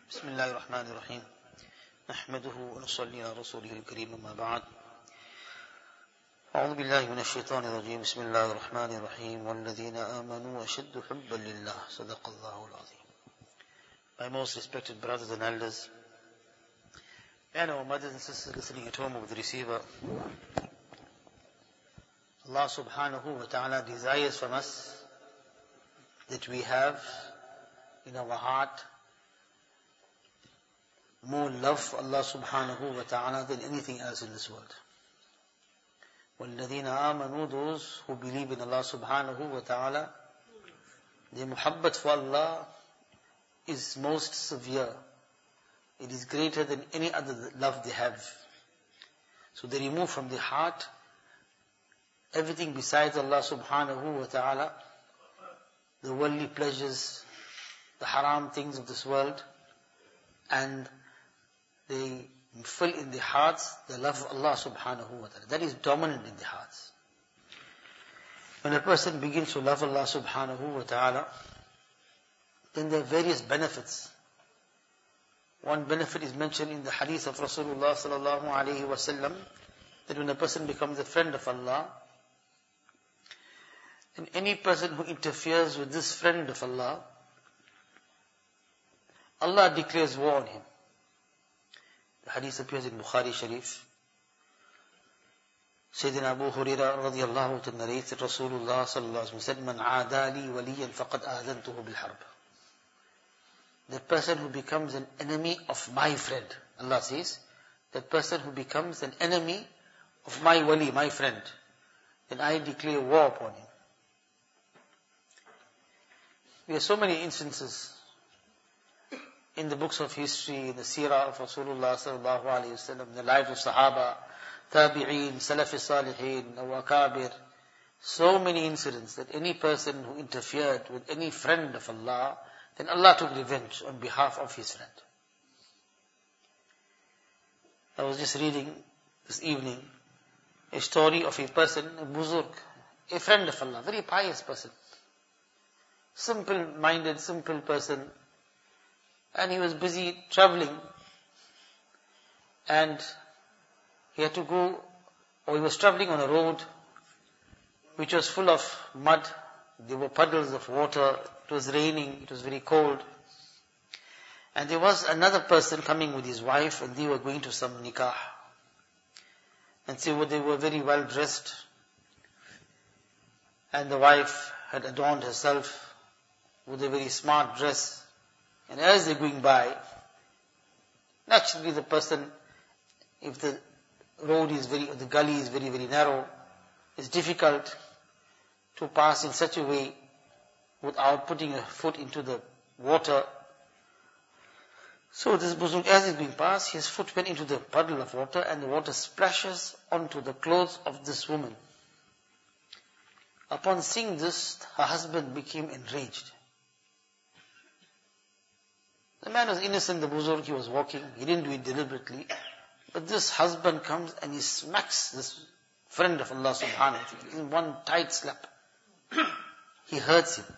بسم الله الرحمن الرحيم نحمده ونصلي على رسوله الكريم أما بعد أعوذ بالله من الشيطان الرجيم بسم الله الرحمن الرحيم والذين آمنوا أشد حبا لله صدق الله العظيم. My most respected brothers and elders and our mothers and sisters listening at home with the receiver, Allah subhanahu wa ta'ala desires from us that we have in our heart more love for Allah subhanahu wa ta'ala than anything else in this world. وَالَّذِينَ آمَنُوا, those who believe in Allah subhanahu wa ta'ala, their muhabbat for Allah is most severe. It is greater than any other love they have. So they remove from their heart everything besides Allah subhanahu wa ta'ala, the worldly pleasures, the haram things of this world, and they fill in their hearts the love of Allah subhanahu wa ta'ala. That is dominant in their hearts. When a person begins to love Allah subhanahu wa ta'ala, then there are various benefits. One benefit is mentioned in the hadith of Rasulullah sallallahu alayhi wa sallam, that when a person becomes a friend of Allah, and any person who interferes with this friend of Allah, Allah declares war on him. The hadith appears in Bukhari Sharif. Sayyidina Abu Hurairah radiyallahu ta'ala narrates that Rasulullah sallallahu alayhi wa sallam said, Man aadali waliyan faqad aadantuhu bil harb. The person who becomes an enemy of my friend, Allah says, that person who becomes an enemy of my wali, my friend, then I declare war upon him. There are so many instances in the books of history, in the seerah of Rasulullah sallallahu alayhi wa sallam, the life of Sahaba, Tabi'een, Salafi Salihin, Awakabir, so many incidents that any person who interfered with any friend of Allah, then Allah took revenge on behalf of his friend. I was just reading this evening a story of a person, a buzurg, a friend of Allah, very pious person, simple-minded, simple person, and he was busy traveling, and he had to go, or he was traveling on a road which was full of mud. There were puddles of water, it was raining, it was very cold, and there was another person coming with his wife, and they were going to some nikah, and so they were very well dressed, and the wife had adorned herself with a very smart dress. And as they're going by, naturally the person, if the the gully is very, very narrow, it's difficult to pass in such a way without putting a foot into the water. So this buzurg, as he's being passed, his foot went into the puddle of water, and the water splashes onto the clothes of this woman. Upon seeing this, her husband became enraged. The man was innocent, the buzurg, he was walking, he didn't do it deliberately. But this husband comes and he smacks this friend of Allah subhanahu wa ta'ala in one tight slap. He hurts him.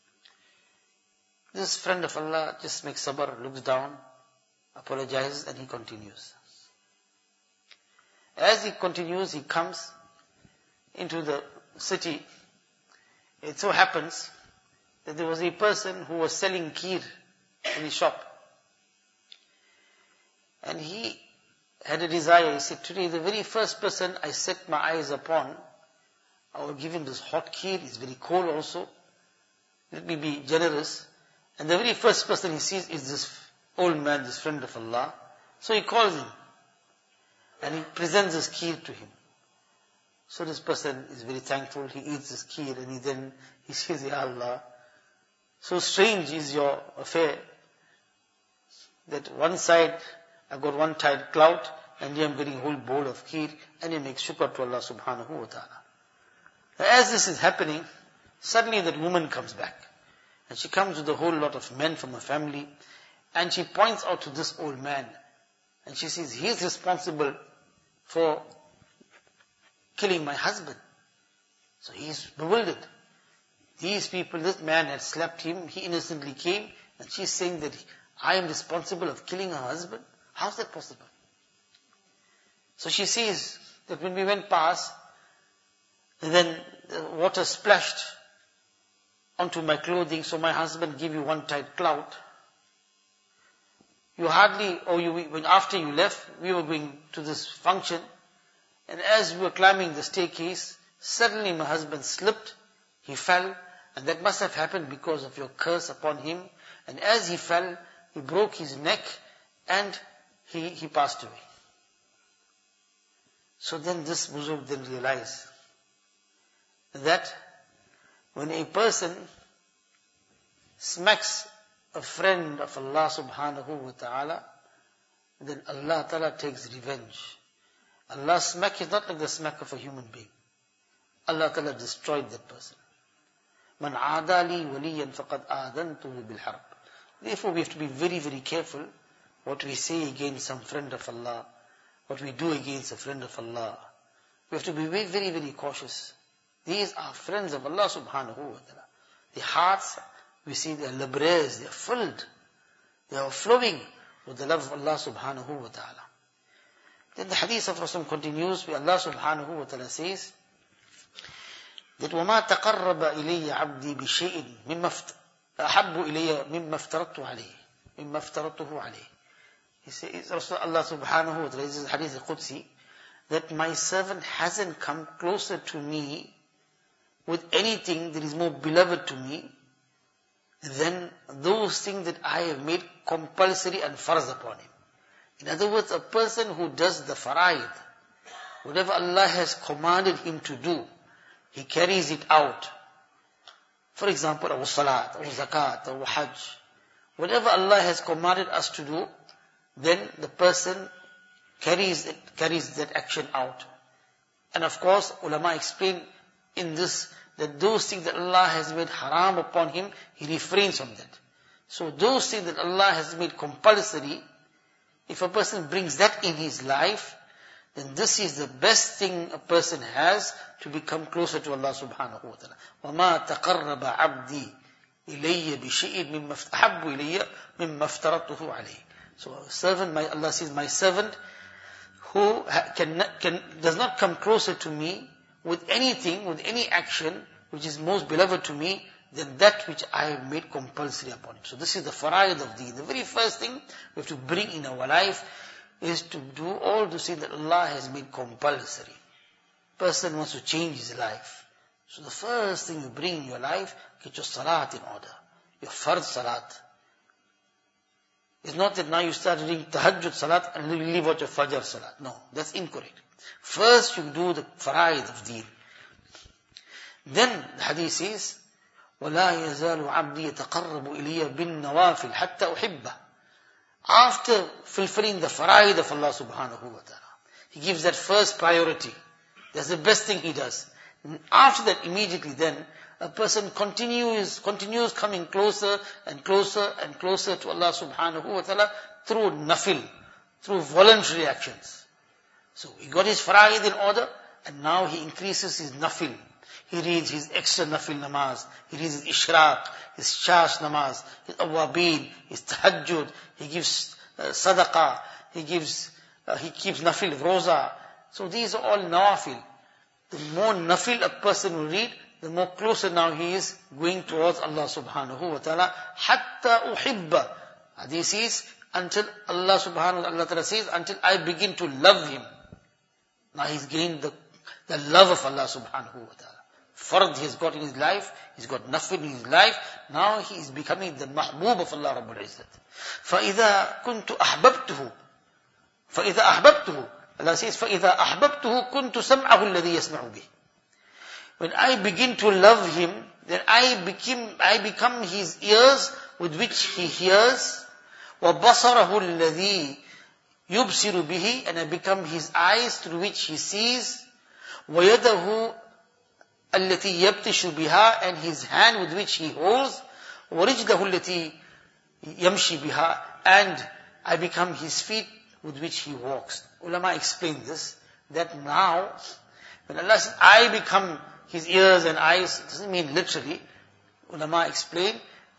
This friend of Allah just makes sabr, looks down, apologizes, and he continues. As he continues, he comes into the city. It so happens that there was a person who was selling kheer in his shop. And he had a desire. He said, today the very first person I set my eyes upon, I will give him this hot kheer. It's very cold also. Let me be generous. And the very first person he sees is this old man, this friend of Allah. So he calls him. And he presents this kheer to him. So this person is very thankful. He eats this kheer and he says, Ya Allah, so strange is your affair that one side I've got one tight cloud and here I'm getting a whole bowl of kheer, and he makes shukr to Allah subhanahu wa ta'ala. As this is happening, suddenly that woman comes back, and she comes with a whole lot of men from her family, and she points out to this old man, and she says, he is responsible for killing my husband. So he is bewildered. These people, this man had slapped him, he innocently came, and she's saying that I am responsible of killing her husband? How is that possible? So she sees that when we went past, then the water splashed onto my clothing, so my husband gave you one tight clout. You hardly, when after you left, we were going to this function, and as we were climbing the staircase, suddenly my husband slipped, he fell, and that must have happened because of your curse upon him, and as he fell, he broke his neck, and he passed away. So then this Buzurg then realized that when a person smacks a friend of Allah subhanahu wa ta'ala, then Allah ta'ala takes revenge. Allah's smack is not like the smack of a human being. Allah ta'ala destroyed that person. Man aadali waliyan faqad aadantuhu bil harb. Therefore we have to be very, very careful what we say against some friend of Allah, what we do against a friend of Allah. We have to be very, very, very cautious. These are friends of Allah subhanahu wa ta'ala. Their hearts, we see they are labres, they are filled, they are flowing with the love of Allah subhanahu wa ta'ala. Then the hadith of Rasul continues where Allah subhanahu wa ta'ala says that وَمَا تَقَرَّبَ إِلَيَّ عَبْدِي بِشَيْءٍ أَحَبُّ إِلَيَّ مِمَّا افْتَرَضْتُهُ عَلَيْهِ. He says, Allah subhanahu wa ta'ala, this is hadith al-Qudsi, that my servant hasn't come closer to me with anything that is more beloved to me than those things that I have made compulsory and farz upon him. In other words, a person who does the faraid, whatever Allah has commanded him to do, he carries it out. For example, our salat, our zakat, our hajj, whatever Allah has commanded us to do, then the person carries that action out. And of course, ulama explain in this that those things that Allah has made haram upon him, he refrains from that. So those things that Allah has made compulsory, if a person brings that in his life, then this is the best thing a person has to become closer to Allah subhanahu wa ta'ala. وَمَا تَقَرَّبَ عَبْدِي إِلَيَّ بِشَيْءٍ مِمَّا أَحَبُّ إِلَيَّ مِمَّا افْتَرَضْتُهُ عَلَيْهِ. So Allah says, my servant who does not come closer to me with anything, with any action which is most beloved to me than that which I have made compulsory upon him. So this is the faraid of deen. The very first thing we have to bring in our life is to do all those things that Allah has made compulsory. Person wants to change his life. So the first thing you bring in your life, get your salat in order. Your fard salat. It's not that now you start reading tahajjud salat and leave out your fajr salat. No, that's incorrect. First you do the faraid of deen. Then the hadith says, وَلَا يَزَالُ عَبْدِي يَتَقَرَّبُ إِلِيَّ بِالنَّوَافِلِ حَتَّى أُحِبَّهُ. After fulfilling the faraid of Allah subhanahu wa ta'ala, he gives that first priority. That's the best thing he does. And after that, immediately then, a person continues coming closer and closer and closer to Allah subhanahu wa ta'ala through nafil, through voluntary actions. So he got his faraid in order, and now he increases his nafil. He reads his extra nafil namaz, he reads his ishraq, his shash namaz, his awabin, his tahajjud, he gives sadaqah, he keeps nafil, roza. So these are all nawafil. The more nafil a person will read, the more closer now he is going towards Allah subhanahu wa ta'ala. Hatta uhibba. This is until Allah subhanahu wa ta'ala says, until I begin to love him. Now he's gained the love of Allah subhanahu wa ta'ala. Fard he has got in his life, he's got nafil in his life, now he is becoming the mahbub of Allah Rabbul Izzat. فَإِذَا كُنْتُ أَحْبَبْتُهُ Allah says, فَإِذَا أَحْبَبْتُهُ كُنْتُ سَمْعَهُ الَّذِي يَسْمَعُ بِهِ. When I begin to love him, then I become his ears with which he hears, وَبَصَرَهُ الَّذِي يُبْصِرُ بِهِ, and I become his eyes through which he sees, وَيَدَهُ الَّتِي يَبْتِشُ بِهَا, and his hand with which he holds, وَرِجْلَهُ الَّتِي يَمْشِي بِهَا, and I become his feet with which he walks. Ulama explain this, that now, when Allah says, I become his ears and eyes, it doesn't mean literally. Ulama explain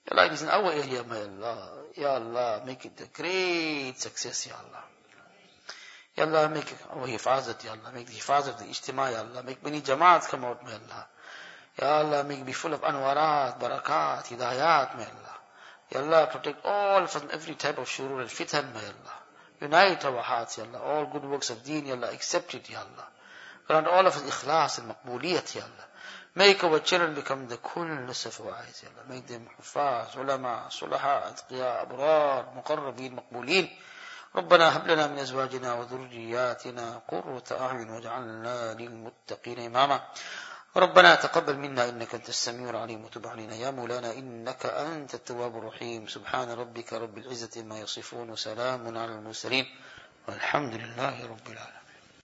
Ya Allah, it is in our area, my Allah. Ya Allah, make it a great success, Ya Allah. Ya Allah, make our hifazat, Ya Allah. Make the hifazat of the ijtima, Ya Allah. Make many jamaats come out, my Allah. Ya Allah, make it be full of anwarat, barakat, hidayat, my Allah. Ya Allah, protect all from every type of shurur and fitan, my Allah. Unite our hearts, Ya Allah. All good works of deen, Ya Allah, accept it, Ya Allah. Grant all of us ikhlas and maqbooliyat, Ya Allah. Make our children become the coolness of our eyes, Ya Allah. Make them hufaz, ulama, sulaha, atqiya, abrar, muqarrabin, maqboolin. ربنا هب لنا من أزواجنا وذرياتنا قرة أعين واجعلنا للمتقين إماما ربنا تقبل منا إنك أنت السميع العليم وتب علينا يا مولانا إنك أنت التواب الرحيم سبحان ربك رب العزة ما يصفون وسلام على المرسلين والحمد لله رب العالمين.